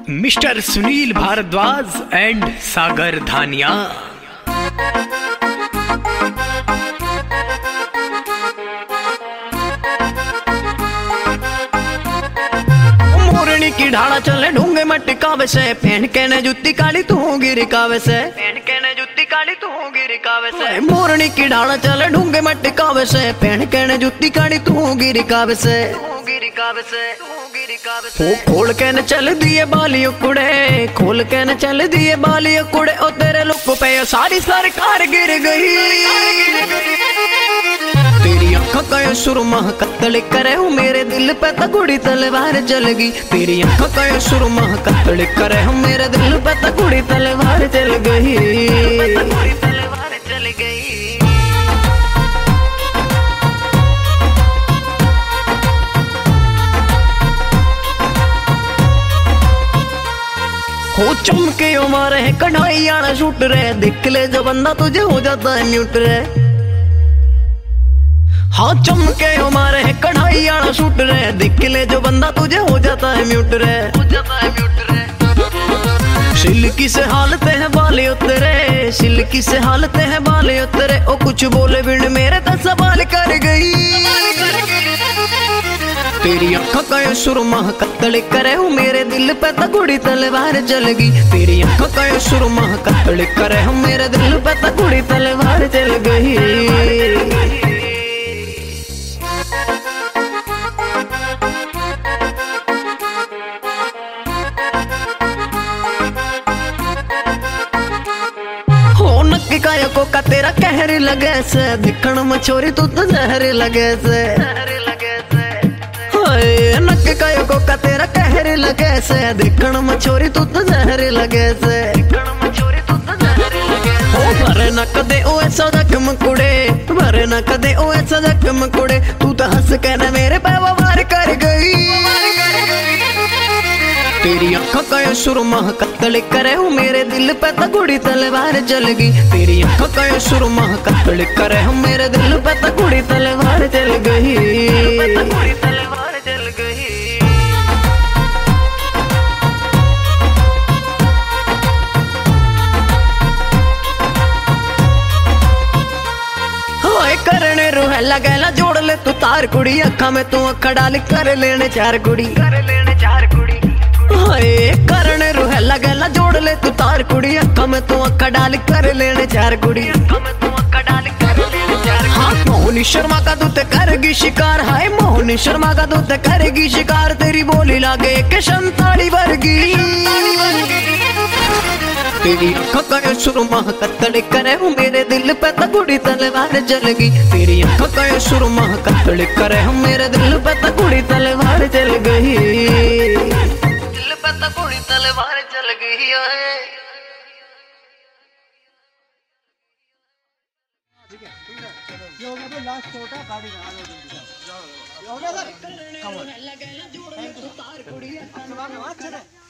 Mister Sunil Bhardwaj and Sagar Dhaniya. मोरनी की ढाला चले ढूंगे मटकावे से, पहन के ने जुत्ती काली तू गिरी कावे से, पहन के ने जुत्ती काली तू गिरी कावे से। मोरनी की ढाला चले ढूंगे मटकावे से, पहन के ने जुत्ती काली तू गिरी कावे से, गिरी कावे से। खोल के न चल दिए बाली कुड़े, खोल के न चल दिए बाली कुड़े, ओ तेरे लुक पे सारी सरकार गिर गई। तेरी आँखों का सुरमा कत्ल करे हूँ, मेरे दिल पे तगड़ी तलवार चल गई। तेरी आँखों का सुरमा कत्ल करे हूँ, मेरे दिल पे तगड़ी तलवार चल गई, तलवार चल गई। हो चमके मारे है कढ़ाई आना शूट रहे, देख ले जो बंदा तुझे हो जाता है म्यूट रे। हाँ चमके मारे है कढ़ाई आना शूट रहे, देख ले जो बंदा तुझे हो जाता है म्यूट रे, हो जाता है म्यूट रे। सिल्की से हालते हैं बाले उतरे, सिल्की से हालते हैं बाले उतरे, ओ कुछ बोले बिन मेरे तो सवाल कर गई। तेरी आँखों का सुरमा कत्ल करे हूँ, मेरे दिल पे तगड़ी तलवार चल गई। तेरी आँखों का सुरमा कत्ल करे हूँ, मेरे दिल पे तगड़ी तलवार चल गई। हो नक्की काया को का तेरा कहर लगे से, दिखण मछोरी तू तो जहर लगे से, नक को का तेरा कहर लगे से, दिखण मछोरी तू तो जहर लगे से, भरे न कदे ओ ऐसा जख्म कुड़े, भरे न कदे ओ ऐसा जख्म कुड़े, तू तो हंस के न मेरे पे वार कर गई। तेरी आँखों का सुरमा कत्ल करे हूँ, मेरे दिल पे तगड़ी तलवार चल गई। तेरी आँखों का सुरमा कत्ल करे हूँ, मेरे दिल पे तगड़ी तलवार चल गई, तलवार चल गई। करने रूह लगेला जोड़ ले तू तार कुड़ी, अखा में तू अखा डाल कर लेने चार कुड़ी, कर लेने चार कुड़ी। करने रूह लगेला जोड़ ले तू तार कुड़ी, अखा में तू अखा डाल कर लेने चार कुड़ी, अखा में तू अखा डाल कर लेने चार। हाँ मोहनी शर्मा का दूत करेगी शिकार, हाय मोहनी शर्मा का दूत करेगी शिकार, तेरी बोली लागे के संताड़ी वर्गी। तेरी आँखों का सुरमा कत्ल करे हूँ, मेरे दिल पे तगड़ी तलवार चल गई। तेरी आँखों का सुरमा कत्ल करे हूँ, मेरे दिल पे तगड़ी तलवार चल गई, दिल पे तगड़ी तलवार चल गई है। ये हो गया लास्ट छोटा गाड़ी ना आ जाओ, हो गया सर।